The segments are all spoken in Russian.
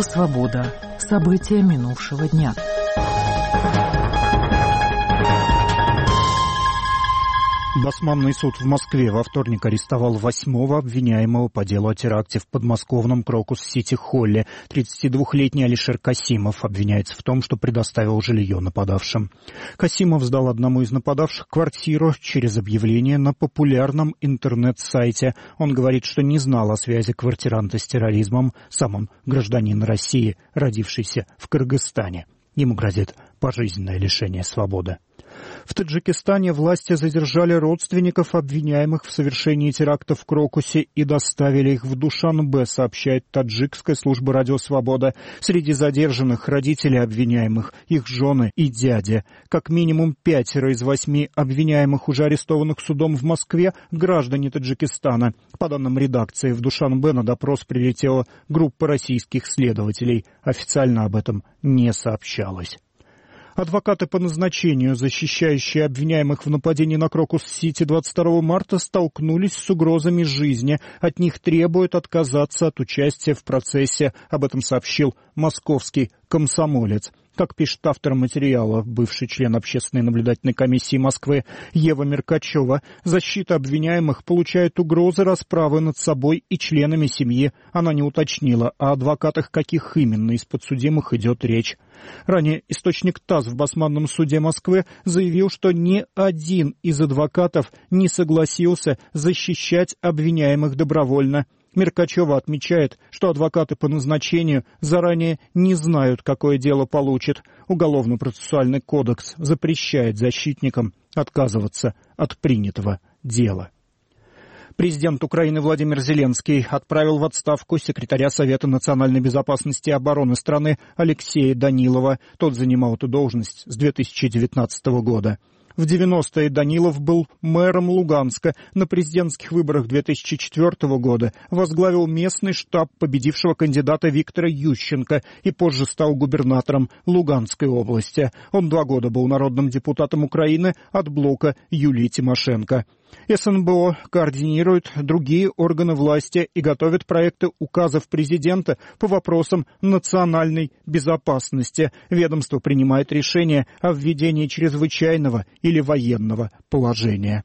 Радио «Свобода». События минувшего дня. Басманный суд в Москве во вторник арестовал 8-го обвиняемого по делу о теракте в подмосковном Крокус-Сити-Холле. 32-летний Алишер Касимов обвиняется в том, что предоставил жилье нападавшим. Касимов сдал одному из нападавших квартиру через объявление на популярном интернет-сайте. Он говорит, что не знал о связи квартиранта с терроризмом. Сам он гражданин России, родившийся в Кыргызстане. Ему грозит пожизненное лишение свободы. В Таджикистане власти задержали родственников обвиняемых в совершении теракта в Крокусе и доставили их в Душанбе, сообщает таджикская служба «Радио Свобода». Среди задержанных родители обвиняемых, их жены и дядя. Как минимум 5 из 8 обвиняемых, уже арестованных судом в Москве, граждане Таджикистана. По данным редакции, в Душанбе на допрос прилетела группа российских следователей. Официально об этом не сообщалось. Адвокаты по назначению, защищающие обвиняемых в нападении на Крокус-Сити 22 марта, столкнулись с угрозами жизни. От них требуют отказаться от участия в процессе. Об этом сообщил московский «Комсомолец». Как пишет автор материала, бывший член Общественной наблюдательной комиссии Москвы Ева Меркачева, защита обвиняемых получает угрозы расправы над собой и членами семьи. Она не уточнила, о адвокатах каких именно из подсудимых идет речь. Ранее источник ТАСС в Басманном суде Москвы заявил, что ни один из адвокатов не согласился защищать обвиняемых добровольно. Меркачева отмечает, что адвокаты по назначению заранее не знают, какое дело получат. Уголовно-процессуальный кодекс запрещает защитникам отказываться от принятого дела. Президент Украины Владимир Зеленский отправил в отставку секретаря Совета национальной безопасности и обороны страны Алексея Данилова. Тот занимал эту должность с 2019 года. В 90-е Данилов был мэром Луганска. На президентских выборах 2004 года возглавил местный штаб победившего кандидата Виктора Ющенко и позже стал губернатором Луганской области. Он 2 года был народным депутатом Украины от блока Юлии Тимошенко. СНБО координирует другие органы власти и готовит проекты указов президента по вопросам национальной безопасности. Ведомство принимает решение о введении чрезвычайного или военного положения.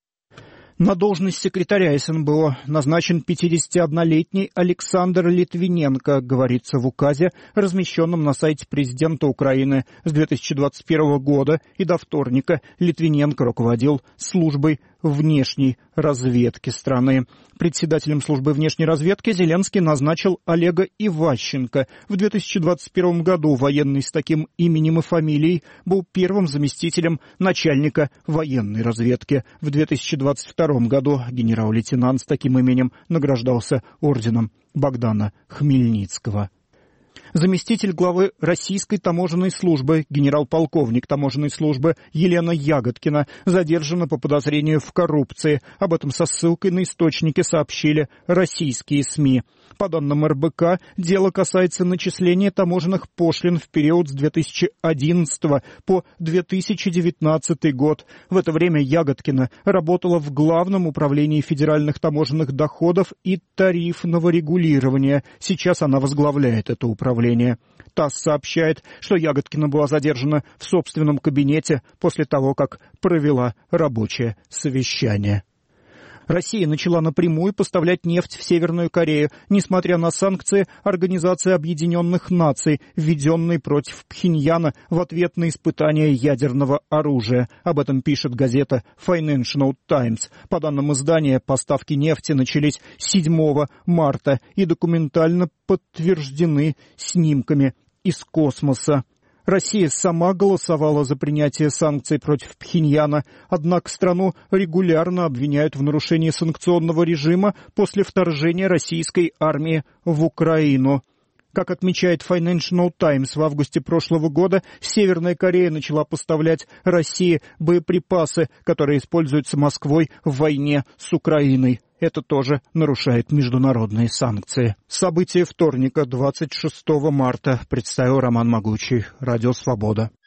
На должность секретаря СНБО назначен 51-летний Александр Литвиненко, говорится в указе, размещенном на сайте президента Украины. С 2021 года и до вторника Литвиненко руководил службой внешней разведки страны. Председателем службы внешней разведки Зеленский назначил Олега Иващенко. В 2021 году военный с таким именем и фамилией был первым заместителем начальника военной разведки. В 2022 году генерал-лейтенант с таким именем награждался орденом Богдана Хмельницкого. Заместитель главы Российской таможенной службы, генерал-полковник таможенной службы Елена Ягодкина задержана по подозрению в коррупции. Об этом со ссылкой на источники сообщили российские СМИ. По данным РБК, дело касается начисления таможенных пошлин в период с 2011 по 2019 год. В это время Ягодкина работала в Главном управлении федеральных таможенных доходов и тарифного регулирования. Сейчас она возглавляет это управление. ТАСС сообщает, что Ягодкина была задержана в собственном кабинете после того, как провела рабочее совещание. Россия начала напрямую поставлять нефть в Северную Корею, несмотря на санкции Организации Объединенных Наций, введенные против Пхеньяна в ответ на испытания ядерного оружия. Об этом пишет газета Financial Times. По данным издания, поставки нефти начались 7 марта и документально подтверждены снимками из космоса. Россия сама голосовала за принятие санкций против Пхеньяна, однако страну регулярно обвиняют в нарушении санкционного режима после вторжения российской армии в Украину. Как отмечает Financial Times, в августе прошлого года Северная Корея начала поставлять России боеприпасы, которые используются Москвой в войне с Украиной. Это тоже нарушает международные санкции. События вторника, 26 марта, представил Роман Могучий, Радио Свобода.